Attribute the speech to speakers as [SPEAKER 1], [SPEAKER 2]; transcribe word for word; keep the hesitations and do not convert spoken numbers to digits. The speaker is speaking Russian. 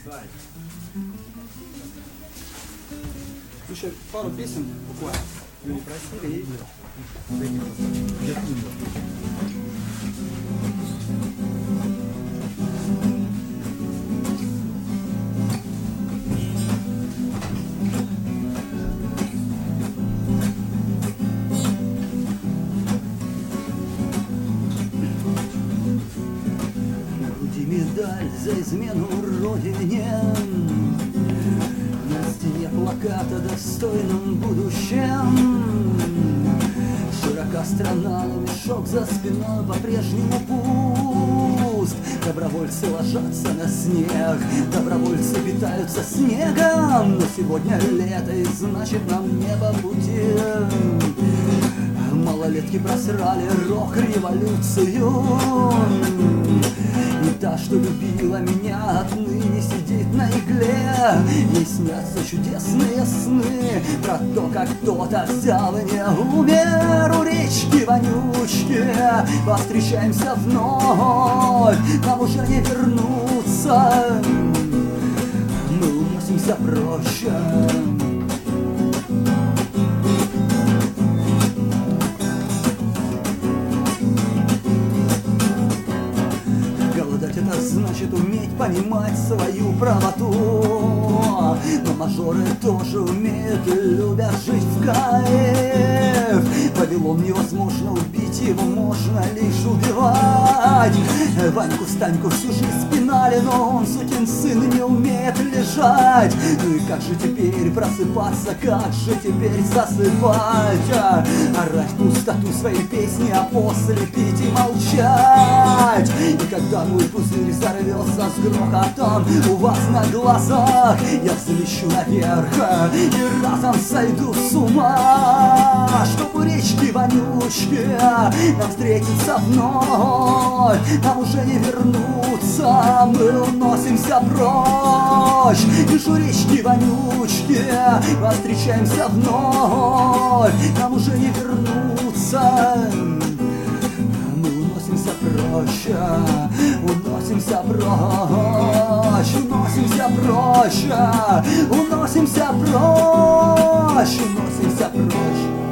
[SPEAKER 1] Еще пару песен буквально. Люди просили и... Медаль за измену родине, на стене плаката достойном будущем. Широка страна, но мешок за спиной по-прежнему пуст. Добровольцы ложатся на снег, добровольцы питаются снегом. Но сегодня лето, и значит нам не по пути. Малолетки просрали рок-революцию. И та, что любила меня, отныне сидит на игле. Ей снятся чудесные сны про то, как кто-то взял и не умер у речки вонючки. Повстречаемся вновь, нам уже не вернуться. Мы уносимся проще. Это значит уметь понимать свою правоту. Но мажоры тоже умеют и любят жить в кайф. Вавилон невозможно убить, его можно лишь убивать. Ваньку Станьку всю жизнь спинали, но он, сукин сын, не умеет лежать. Ну и как же теперь просыпаться, как же теперь засыпать? Орать в пустоту своей песни, а после пить и молчать. И когда мой пузырь взорвется с грохотом у вас на глазах, я взлещу наверх и разом сойду с ума. Чтоб у речки вонючки нам встретиться вновь, нам уже не вернуться, мы уносимся прочь. Лишь у речки вонючки встречаемся вновь, нам уже не вернуться. Проще, уносимся прочь, уносимся прочь, уносимся прочь, уносимся прочь.